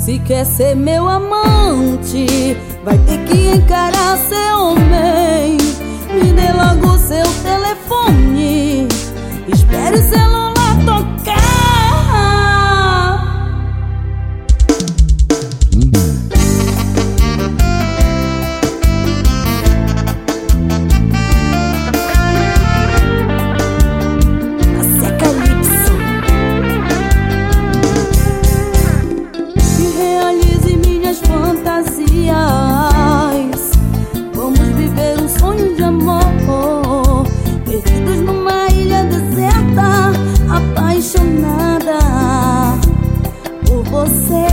Se quer ser meu amante, vai ter que encarar ser homem. Me dê logo seu telefone, espere o celular tocar. Vamos viver um sonho de amor, perdidos numa ilha deserta, apaixonada por você.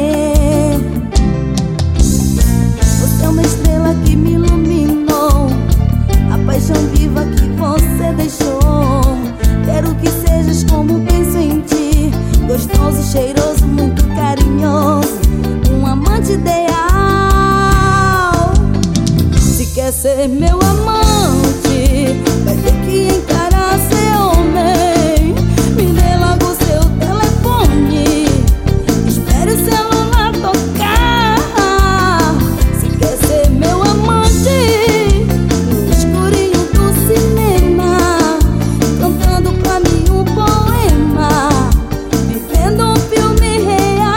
Você é uma estrela que me iluminou, a paixão viva que você deixou. Quero que sejas como penso em ti, gostoso, cheiroso, muito carinhoso, um amante ideal. Quer ser meu amante, vai ter que encarar ser homem. Me dê logo seu telefone, espere o celular tocar. Se quer ser meu amante, no escurinho do cinema, cantando pra mim um poema, vivendo um filme real.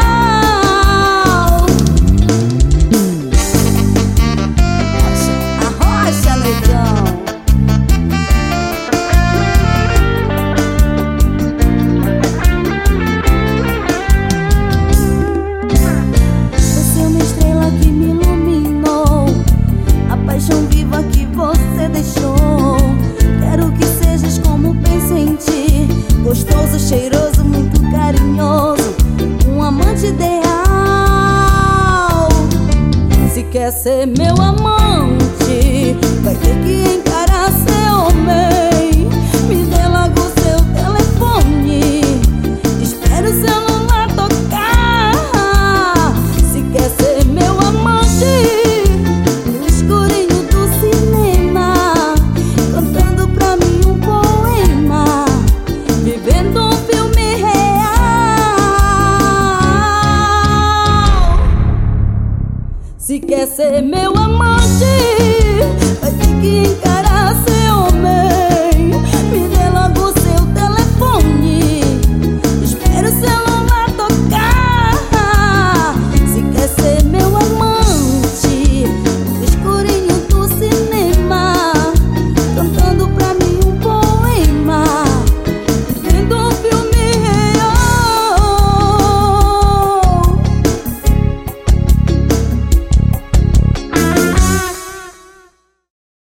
Você é uma estrela que me iluminou, a paixão viva que você deixou. Quero que sejas como penso em ti, gostoso, cheiroso, muito carinhoso, um amante ideal. Se quer ser meu amante, vai ter que encarar ser homem. Me dê logo seu telefone, espere o celular tocar. Se quer ser meu amante, no escurinho do cinema, cantando pra mim um poema, vivendo um filme real. Se quer ser meu amante, vai ter que encarar ser